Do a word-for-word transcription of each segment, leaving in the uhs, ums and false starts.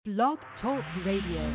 Blog Talk Radio.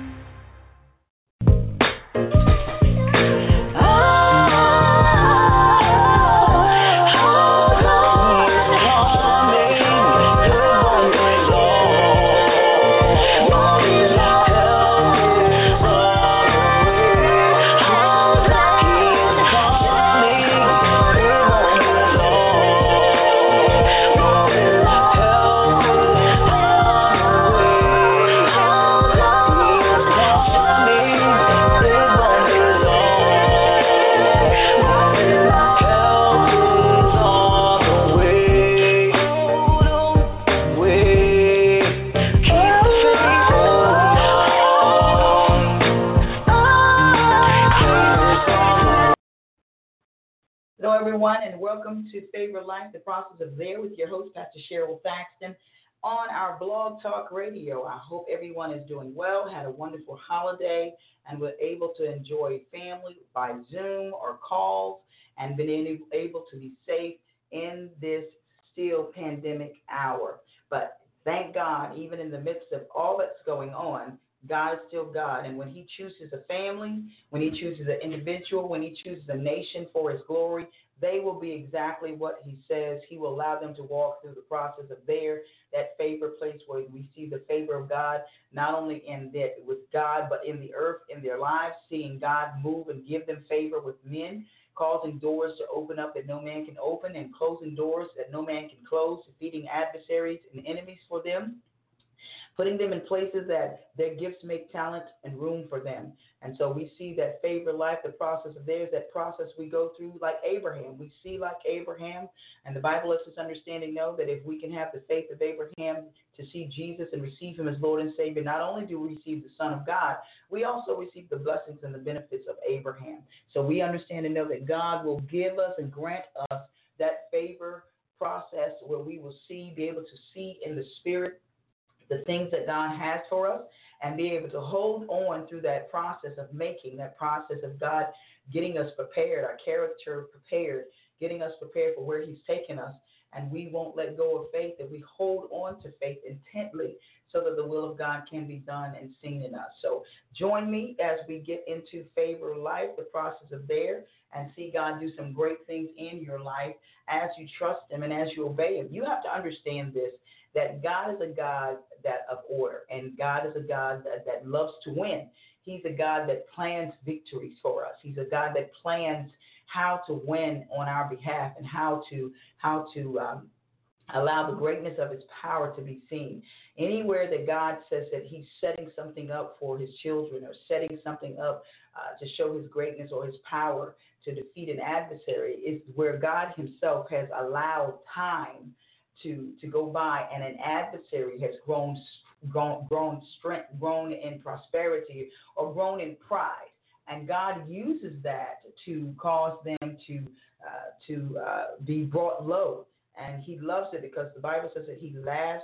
And welcome to Favor Life, the process of there with your host, Pastor Cheryl Thaxton, on our Blog Talk Radio. I hope everyone is doing well, had a wonderful holiday, and were able to enjoy family by Zoom or calls, and been able to be safe in this still pandemic hour. But thank God, even in the midst of all that's going on, God is still God, and when he chooses a family, when he chooses an individual, when he chooses a nation for his glory, they will be exactly what he says. He will allow them to walk through the process of their, that favor place where we see the favor of God, not only in that with God, but in the earth, in their lives, seeing God move and give them favor with men, causing doors to open up that no man can open, and closing doors that no man can close, defeating adversaries and enemies for them, putting them in places that their gifts make talent and room for them. And so we see that favor life, the process of theirs, that process we go through like Abraham. We see like Abraham, and the Bible lets us understanding know that if we can have the faith of Abraham to see Jesus and receive him as Lord and Savior, not only do we receive the Son of God, we also receive the blessings and the benefits of Abraham. So we understand and know that God will give us and grant us that favor process where we will see, be able to see in the spirit the things that God has for us, and be able to hold on through that process of making, that process of God getting us prepared, our character prepared, getting us prepared for where he's taken us. And we won't let go of faith, that we hold on to faith intently so that the will of God can be done and seen in us. So join me as we get into Favor Life, the process of there, and see God do some great things in your life as you trust him and as you obey him. You have to understand this, that God is a God that of order, and God is a God that, that loves to win. He's a God that plans victories for us. He's a God that plans how to win on our behalf, and how to how to um, allow the greatness of his power to be seen. Anywhere that God says that he's setting something up for his children, or setting something up uh, to show his greatness or his power to defeat an adversary, is where God himself has allowed time to to go by, and an adversary has grown grown grown strength, grown in prosperity, or grown in pride. And God uses that to cause them to uh, to uh, be brought low. And he loves it because the Bible says that he laughs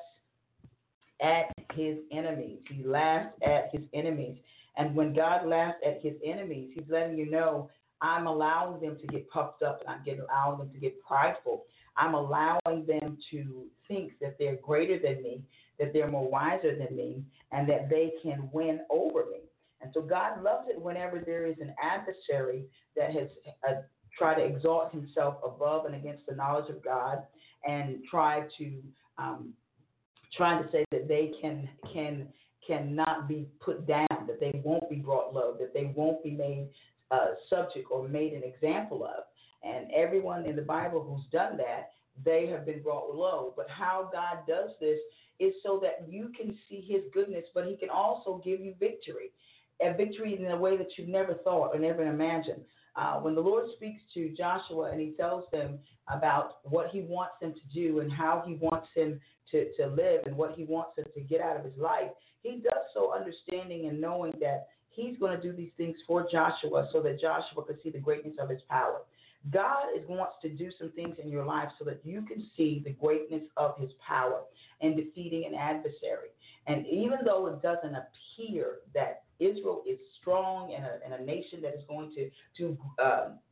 at his enemies. He laughs at his enemies. And when God laughs at his enemies, he's letting you know, I'm allowing them to get puffed up, and I'm getting, allowing them to get prideful. I'm allowing them to think that they're greater than me, that they're more wiser than me, and that they can win over me. And so God loves it whenever there is an adversary that has uh, tried to exalt himself above and against the knowledge of God, and try to um, trying to say that they can can cannot be put down, that they won't be brought low, that they won't be made uh, subject or made an example of. And everyone in the Bible who's done that, they have been brought low. But how God does this is so that you can see his goodness, but he can also give you victory. A victory in a way that you've never thought or never imagined. Uh, when the Lord speaks to Joshua and he tells them about what he wants them to do and how he wants him to, to live and what he wants him to get out of his life, he does so understanding and knowing that he's going to do these things for Joshua so that Joshua can see the greatness of his power. God is, wants to do some things in your life so that you can see the greatness of his power in defeating an adversary. And even though it doesn't appear that Israel is strong and a, and a nation that is going to, to um,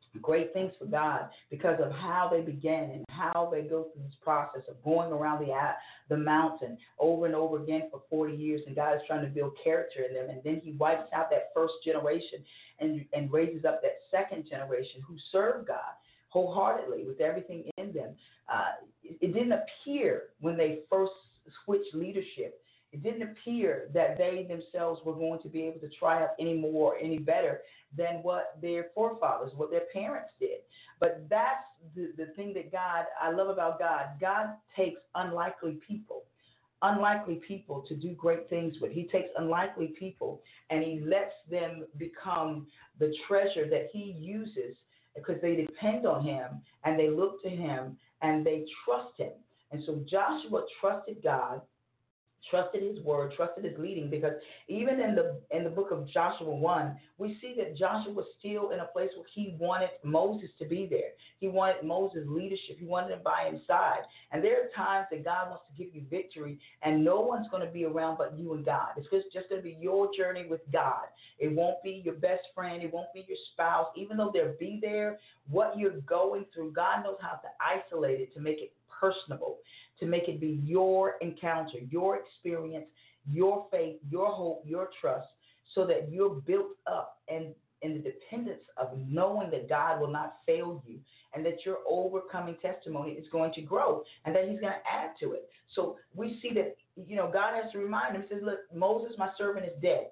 great things for God because of how they begin and how they go through this process of going around the the mountain over and over again for forty years, and God is trying to build character in them, and then He wipes out that first generation and and raises up that second generation who serve God wholeheartedly with everything in them. Uh, it, it didn't appear when they first switched leadership. It didn't appear that they themselves were going to be able to triumph any more or any better than what their forefathers, what their parents did. But that's the, the thing that God, I love about God. God takes unlikely people, unlikely people to do great things with. He takes unlikely people and He lets them become the treasure that He uses because they depend on Him and they look to Him and they trust Him. And so Joshua trusted God, trusted His word, trusted His leading, because even in the in the book of Joshua one, we see that Joshua was still in a place where he wanted Moses to be there. He wanted Moses' leadership. He wanted him by his side. And there are times that God wants to give you victory, and no one's going to be around but you and God. It's just, just going to be your journey with God. It won't be your best friend. It won't be your spouse. Even though they'll be there, what you're going through, God knows how to isolate it to make it personable, to make it be your encounter, your experience, your faith, your hope, your trust, so that you're built up and in the dependence of knowing that God will not fail you and that your overcoming testimony is going to grow and that He's going to add to it. So we see that, you know, God has to remind him, He says, look, Moses, my servant, is dead.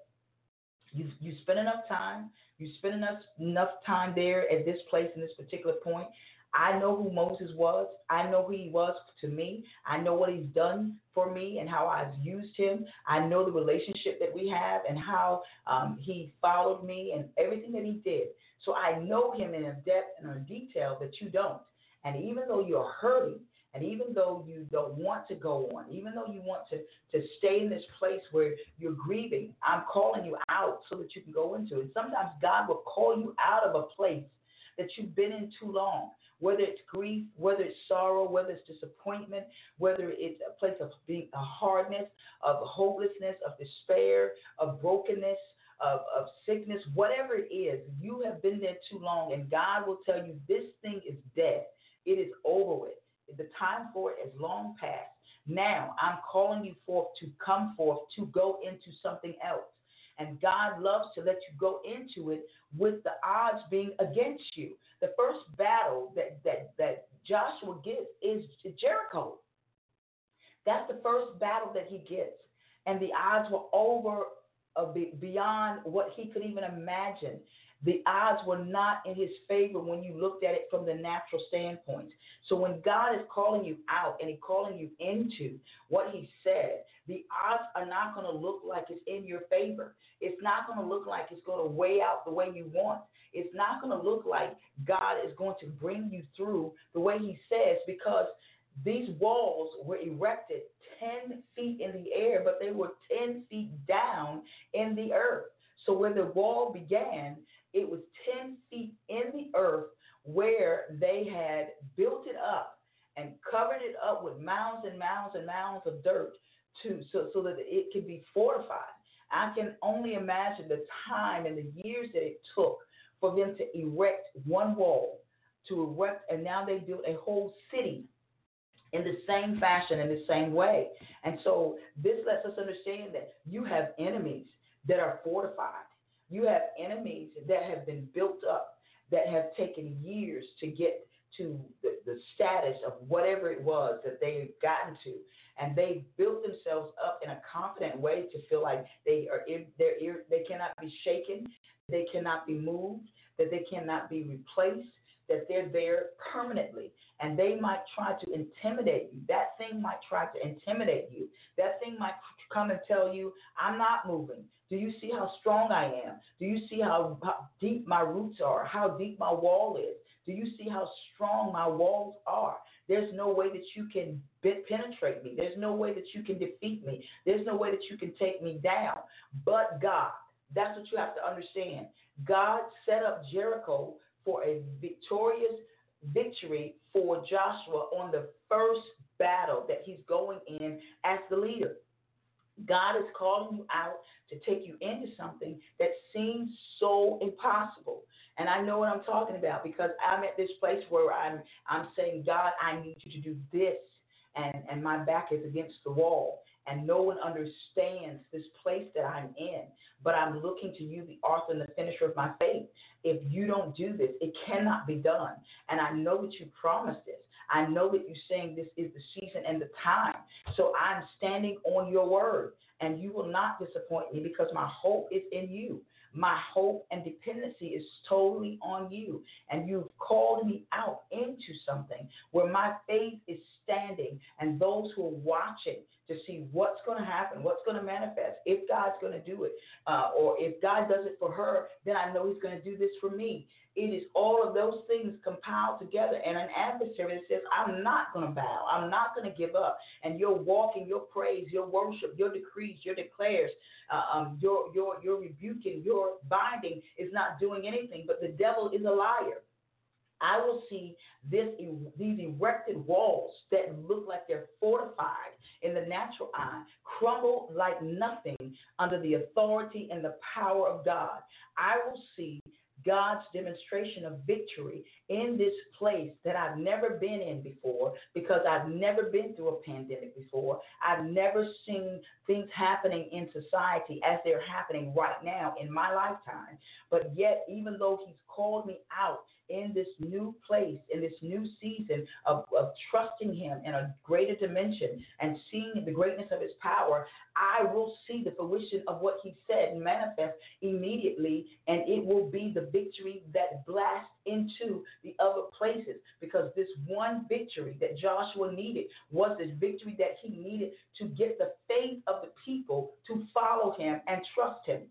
You you spend enough time, you spend enough enough time there at this place in this particular point. I know who Moses was. I know who he was to me. I know what he's done for me and how I've used him. I know the relationship that we have and how um, he followed me and everything that he did. So I know him in a depth and a detail that you don't. And even though you're hurting, and even though you don't want to go on, even though you want to, to stay in this place where you're grieving, I'm calling you out so that you can go into it. And sometimes God will call you out of a place that you've been in too long. Whether it's grief, whether it's sorrow, whether it's disappointment, whether it's a place of being a hardness, of hopelessness, of despair, of brokenness, of, of sickness, whatever it is, you have been there too long, and God will tell you this thing is dead. It is over with. The time for it is long past. Now I'm calling you forth to come forth, to go into something else. And God loves to let you go into it with the odds being against you. The first battle that, that, that Joshua gets is Jericho. That's the first battle that he gets. And the odds were over uh, beyond what he could even imagine. The odds were not in his favor when you looked at it from the natural standpoint. So when God is calling you out and He's calling you into what He said, the odds are not going to look like it's in your favor. It's not going to look like it's going to weigh out the way you want. It's not going to look like God is going to bring you through the way He says, because these walls were erected ten feet in the air, but they were ten feet down in the earth. So where the wall began, it was ten feet in the earth where they had built it up and covered it up with mounds and mounds and mounds of dirt to so, so that it could be fortified. I can only imagine the time and the years that it took for them to erect one wall, to erect, and now they built a whole city in the same fashion, in the same way. And so this lets us understand that you have enemies that are fortified. You have enemies that have been built up, that have taken years to get to the, the status of whatever it was that they've gotten to. And they've built themselves up in a confident way to feel like they are they're, they cannot be shaken, they cannot be moved, that they cannot be replaced, that they're there permanently. And they might try to intimidate you. That thing might try to intimidate you. That thing might come and tell you, I'm not moving. Do you see how strong I am? Do you see how, how deep my roots are, how deep my wall is? Do you see how strong my walls are? There's no way that you can penetrate me. There's no way that you can defeat me. There's no way that you can take me down. But God, that's what you have to understand. God set up Jericho for a victorious victory for Joshua on the first battle that he's going in as the leader. God is calling you out to take you into something that seems so impossible. And I know what I'm talking about because I'm at this place where I'm I'm saying, God, I need you to do this, and and my back is against the wall, and no one understands this place that I'm in. But I'm looking to you, the author and the finisher of my faith. If you don't do this, it cannot be done. And I know that you promised this. I know that you're saying this is the season and the time. So I'm standing on your word, and you will not disappoint me because my hope is in you. My hope and dependency is totally on you. And you've called me out into something where my faith is standing, and those who are watching to see what's going to happen, what's going to manifest, if God's going to do it, uh, or if God does it for her, then I know he's going to do this for me. It is all of those things compiled together, and an adversary that says, I'm not going to bow. I'm not going to give up. And you're walking, your praise, your worship, your decrees, your declares, uh, um, your, your, your rebuking, your binding is not doing anything, but the devil is a liar. I will see this, these erected walls that look like they're fortified in the natural eye crumble like nothing under the authority and the power of God. I will see God's demonstration of victory in this place that I've never been in before, because I've never been through a pandemic before. I've never seen things happening in society as they're happening right now in my lifetime. But yet, even though he's called me out in this new place, in this new season of, of trusting him in a greater dimension and seeing the greatness of his power, I will see the fruition of what he said manifest immediately, and it will be the victory that blasts into the other places, because this one victory that Joshua needed was this victory that he needed to get the faith of the people to follow him and trust him.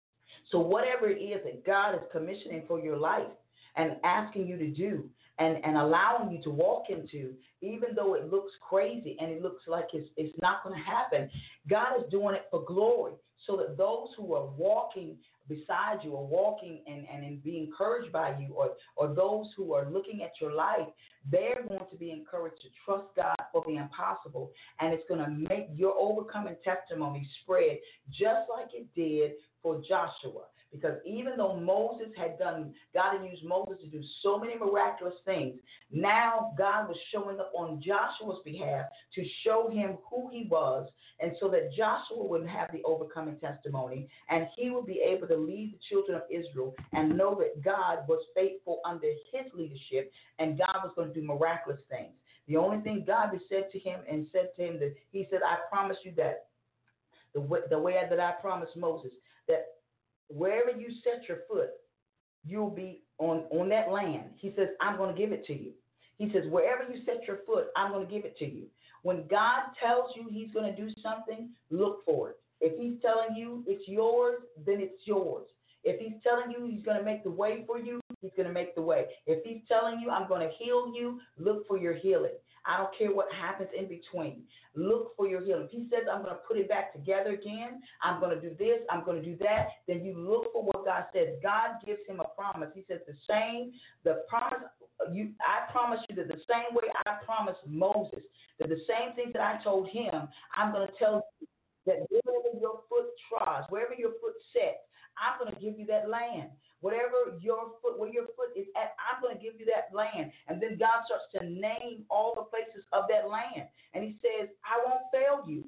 So whatever it is that God is commissioning for your life and asking you to do and, and allowing you to walk into, even though it looks crazy and it looks like it's, it's not going to happen, God is doing it for glory, so that those who are walking beside you or walking and, and, and be encouraged by you, or, or those who are looking at your life, they're going to be encouraged to trust God for the impossible, and it's going to make your overcoming testimony spread just like it did for Joshua. Because even though Moses had done, God had used Moses to do so many miraculous things, now God was showing up on Joshua's behalf to show him who he was, and so that Joshua would have the overcoming testimony, and he would be able to lead the children of Israel and know that God was faithful under his leadership, and God was going to do miraculous things. The only thing God had said to him and said to him that he said, I promise you that the way, the way that I promised Moses, that wherever you set your foot, you'll be on, on that land. He says, I'm going to give it to you. He says, wherever you set your foot, I'm going to give it to you. When God tells you he's going to do something, look for it. If he's telling you it's yours, then it's yours. If he's telling you he's going to make the way for you, he's going to make the way. If he's telling you I'm going to heal you, look for your healing. I don't care what happens in between. Look for your healing. If he says I'm going to put it back together again, I'm going to do this, I'm going to do that, then you look for what God says. God gives him a promise. He says the same, the promise, you, I promise you that the same way I promised Moses, that the same things that I told him, I'm going to tell you that wherever your foot trods, wherever your foot sets, I'm going to give you that land. Whatever your foot, where your foot is at, I'm going to give you that land. And then God starts to name all the places of that land. And he says, I won't fail you.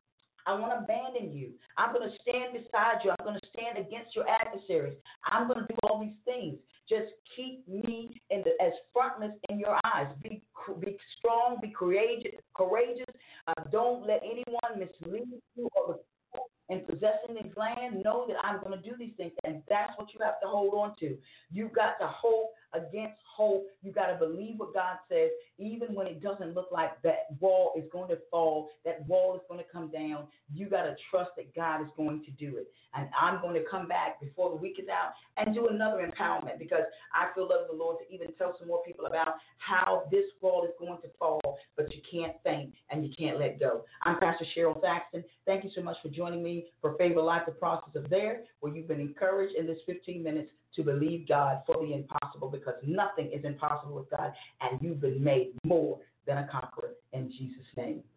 I won't abandon you. I'm going to stand beside you. I'm going to stand against your adversaries. I'm going to do all these things. Just keep me in the, as frontless in your eyes. Be be strong. Be courageous. Courageous. Uh, don't let anyone mislead you or in possessing this land. Know that I'm going to do these things, and that's what you have to hold on to. You've got to hope against hope. You've got to believe what God says, even when it doesn't look like that wall is going to fall, that wall is going to come down. You got to trust that God is going to do it. And I'm going to come back before the week is out and do another empowerment, because I feel led of the Lord to even tell some more people about how this wall is going to fall, but you can't faint and you can't let go. I'm Pastor Cheryl Thaxton. Thank you so much for joining me for Favor Life, the process of there, where you've been encouraged in this fifteen minutes to believe God for the impossible, because nothing is impossible with God, and you've been made more than a conqueror in Jesus' name.